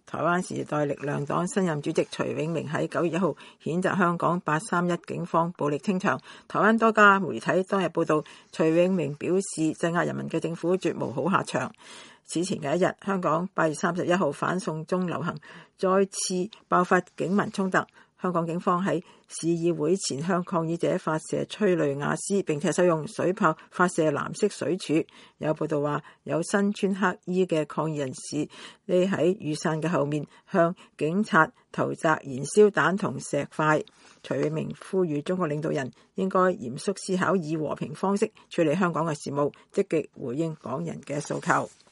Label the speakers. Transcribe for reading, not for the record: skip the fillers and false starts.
Speaker 1: 台灣時代力量黨新任主席徐永明喺9月1號譴責香港831警方暴力清場。台灣多家媒體當日報道，徐永明表示鎮壓人民嘅政府絕無好下場。此前嘅一日，香港8月31號反送中遊行再次爆發警民衝突。香港警方喺市議會前向抗議者發射催淚瓦斯，並且使用水炮發射藍色水柱。有報道話，有身穿黑衣嘅抗議人士匿喺雨傘嘅後面，向警察投擲燃燒彈同石塊。徐永明呼籲中國領導人應該嚴肅思考，以和平方式處理香港嘅事務，積極回應港人嘅訴求。